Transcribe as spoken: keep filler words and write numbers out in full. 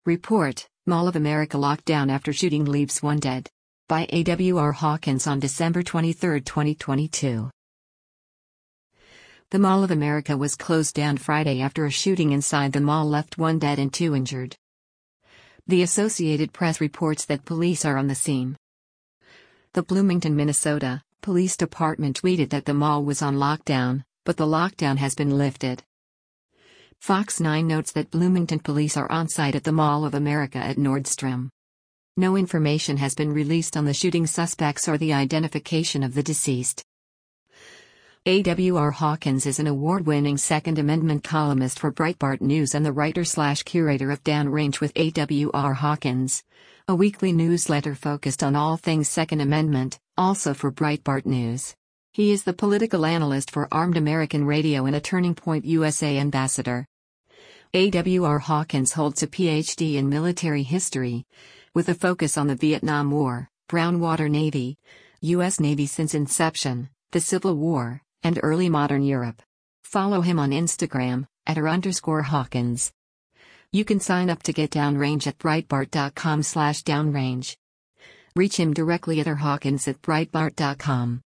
Report, Mall of America locked down after shooting leaves one dead. By A W R Hawkins on December twenty-third, twenty twenty-two. The Mall of America was closed down Friday after a shooting inside the mall left one dead and two injured. The Associated Press reports that police are on the scene. The Bloomington, Minnesota, Police Department tweeted that the mall was on lockdown, but the lockdown has been lifted. Fox nine notes that Bloomington police are on site at the Mall of America at Nordstrom. No information has been released on the shooting suspects or the identification of the deceased. A W R Hawkins is an award-winning Second Amendment columnist for Breitbart News and the writer-slash-curator of Downrange with A W R Hawkins, a weekly newsletter focused on all things Second Amendment, also for Breitbart News. He is the political analyst for Armed American Radio and a Turning Point U S A ambassador. A W R Hawkins holds a P H D in military history, with a focus on the Vietnam War, Brown Water Navy, U S Navy since inception, the Civil War, and early modern Europe. Follow him on Instagram, at r underscore Hawkins. You can sign up to get Downrange at breitbart.com slash downrange. Reach him directly at rhawkins at breitbart dot com.